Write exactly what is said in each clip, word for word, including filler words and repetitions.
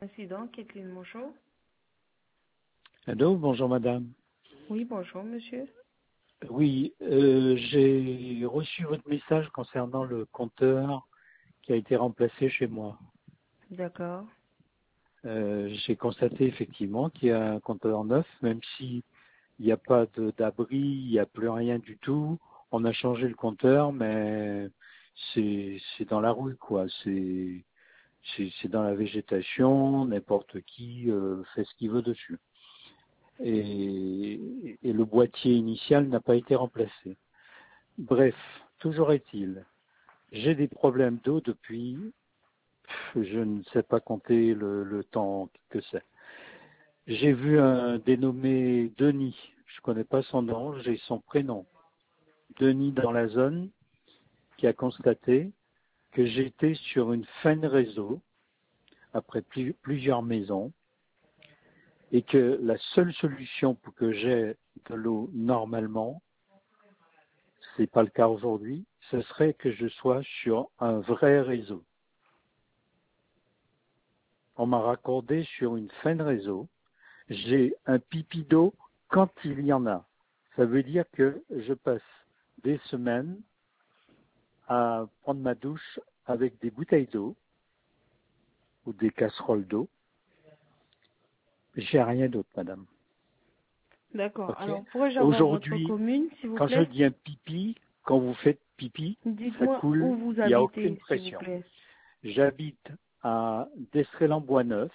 Incident, Kathleen Monchot. Allô, bonjour madame. Oui, bonjour monsieur. Oui, euh, j'ai reçu votre message concernant le compteur qui a été remplacé chez moi. D'accord. Euh, j'ai constaté effectivement qu'il y a un compteur neuf, même si il n'y a pas de- d'abri, il n'y a plus rien du tout. On a changé le compteur, mais c'est c'est dans la rue, quoi. C'est c'est c'est dans la végétation, n'importe qui euh, fait ce qu'il veut dessus. Et, et le boîtier initial n'a pas été remplacé. Bref, toujours est-il, j'ai des problèmes d'eau depuis, je ne sais pas compter le, le temps que c'est. J'ai vu un dénommé Denis, je ne connais pas son nom, j'ai son prénom. Denis dans la zone qui a constaté que j'étais sur une fin de réseau après plu- plusieurs maisons et que la seule solution pour que j'ai de l'eau normalement, c'est pas le cas aujourd'hui, ce serait que je sois sur un vrai réseau. On m'a raccordé sur une fin de réseau. J'ai un pipi d'eau quand il y en a. Ça veut dire que je passe des semaines à prendre ma douche avec des bouteilles d'eau ou des casseroles d'eau. J'ai rien d'autre, madame. D'accord. Ok. Alors, pourrais-je avoir votre Aujourd'hui, commune, s'il vous quand je plaît? dis un pipi, quand vous faites pipi, ça Dites-moi où coule, vous il n'y a aucune habitez, s'il vous pression. plaît. J'habite à Destrélan-Boisneuf,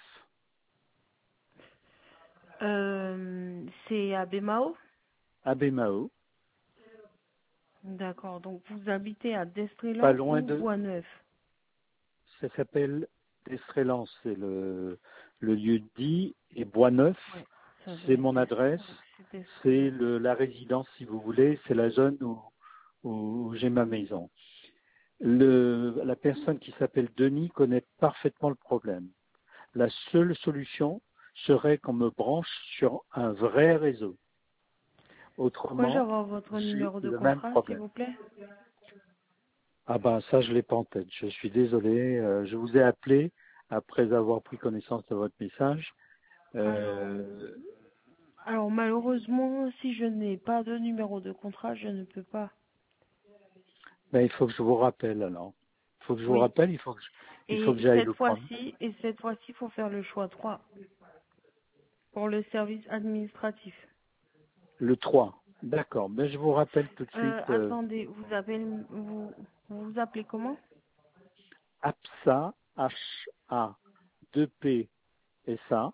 Euh, c'est à Bémao? à Bémao, D'accord. Donc, vous habitez à pas Destrélan loin ou de, Boisneuf? ça s'appelle Destrélan, c'est le, le lieu dit, et Boisneuf, Ouais, ça doit c'est être mon adresse, Destrélan. C'est c'est Destrélan. le, la résidence, si vous voulez, c'est la zone où, où j'ai ma maison. Le, la personne qui s'appelle Denis connaît parfaitement le problème. La seule solution serait qu'on me branche sur un vrai réseau. Pourrais-je Autrement, avoir votre j'ai numéro de le même contrat, s'il problème. vous plaît? Ah ben ça, je l'ai pas en tête. Je suis désolé. Euh, je vous ai appelé après avoir pris connaissance de votre message. Alors, Euh, alors malheureusement, si je n'ai pas de numéro de contrat, je ne peux pas. ben, il faut que je vous rappelle alors. Il faut que je vous Oui. rappelle. Il faut que je- il faut que Et j'aille cette le prendre. fois-ci, et cette fois-ci, il faut faire le choix trois pour le service administratif. Le trois. D'accord. Ben je vous rappelle tout de Euh, suite. Euh, attendez, vous appelez, vous, vous vous appelez comment? APSA, H A deux P S A,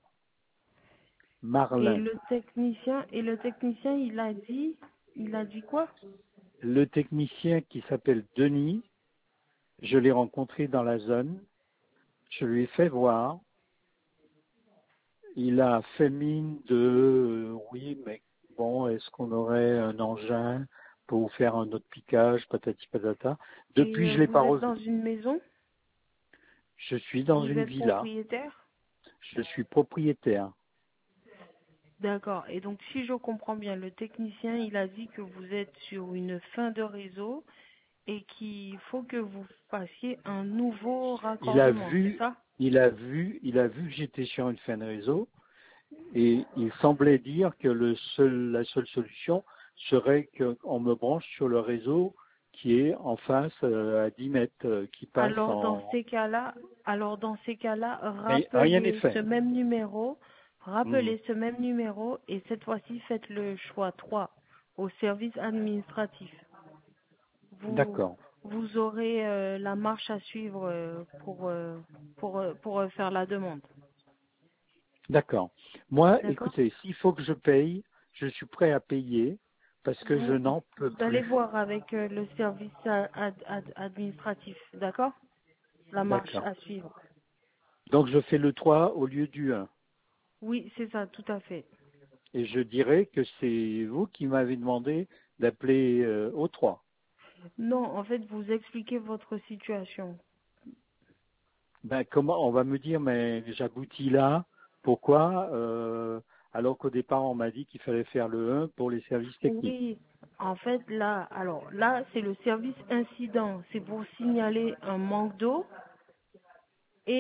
Et Marlin. le technicien, et le technicien, il a dit, il a dit quoi? Le technicien qui s'appelle Denis, je l'ai rencontré dans la zone. Je lui ai fait voir. Il a fait mine de euh, oui, mais bon, est-ce qu'on aurait un engin pour faire un autre piquage, patati patata. Et Depuis, euh, je l'ai vous pas êtes revu. dans une maison? Je suis dans Vous une êtes villa. propriétaire? Je suis propriétaire. D'accord. Et donc, si je comprends bien, le technicien, il a dit que vous êtes sur une fin de réseau et qu'il faut que vous fassiez un nouveau Il a raccordement, c'est vu, ça? il a vu, il a vu que j'étais sur une fin de réseau et il semblait dire que le seul, la seule solution serait qu'on me branche sur le réseau qui est en face euh, à dix mètres, euh, qui passe Alors dans en... ces cas-là, alors dans ces cas-là, Mais rien n'est rappelez ce fait. même numéro, Hmm. rappelez ce même numéro et cette fois-ci faites le choix trois au service administratif. Vous D'accord. vous aurez euh, la marche à suivre euh, pour euh, pour euh, pour euh, faire la demande. D'accord. Moi, D'accord? écoutez, s'il faut que je paye, je suis prêt à payer parce que je Vous n'en peux vous allez plus. voir avec euh, le service euh, ad- ad- administratif, d'accord? La marche D'accord. à suivre. Donc je fais le trois au lieu du un. Oui, c'est ça, tout à fait. Et je dirais que c'est vous qui m'avez demandé d'appeler euh, au trois. Non, en fait, vous expliquez votre situation. Ben comment on va me dire mais j'aboutis là, pourquoi euh, alors qu'au départ on m'a dit qu'il fallait faire le un pour les services techniques. Oui, en fait, là, alors là, c'est le service incident. C'est pour signaler un manque d'eau et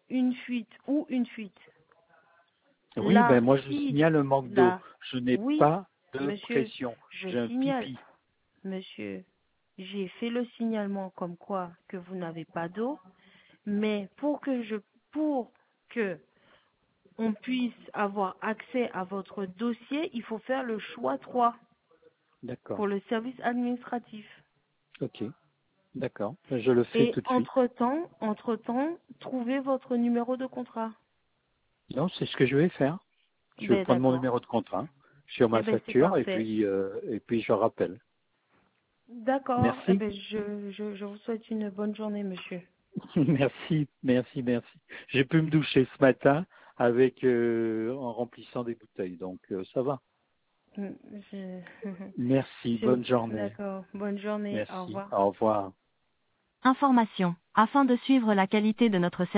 une fuite ou une fuite, Oui, là, ben moi je si, signale un manque d'eau. là, Je n'ai oui, pas de monsieur, pression. je J'ai un signale, pipi. monsieur, j'ai fait le signalement comme quoi que vous n'avez pas d'eau, mais pour que je, pour que on puisse avoir accès à votre dossier, il faut faire le choix trois D'accord. pour le service administratif. Ok. D'accord. Je le fais Et tout de suite. entre-temps, entre-temps, trouvez votre numéro de contrat. Non, c'est ce que je vais faire. Je vais Ben prendre mon d'accord. numéro de contrat sur Eh ma ben c'est facture et parfait. puis euh, et puis je rappelle. D'accord. Eh Merci. ben je, je, je vous souhaite une bonne journée, monsieur. Merci, merci, merci. J'ai pu me doucher ce matin avec euh, en remplissant des bouteilles, donc euh, ça va. Mm, Je, Merci, je, bonne journée. d'accord. Bonne journée. Au Merci. revoir. Au revoir. Information. Afin de suivre la qualité de notre service,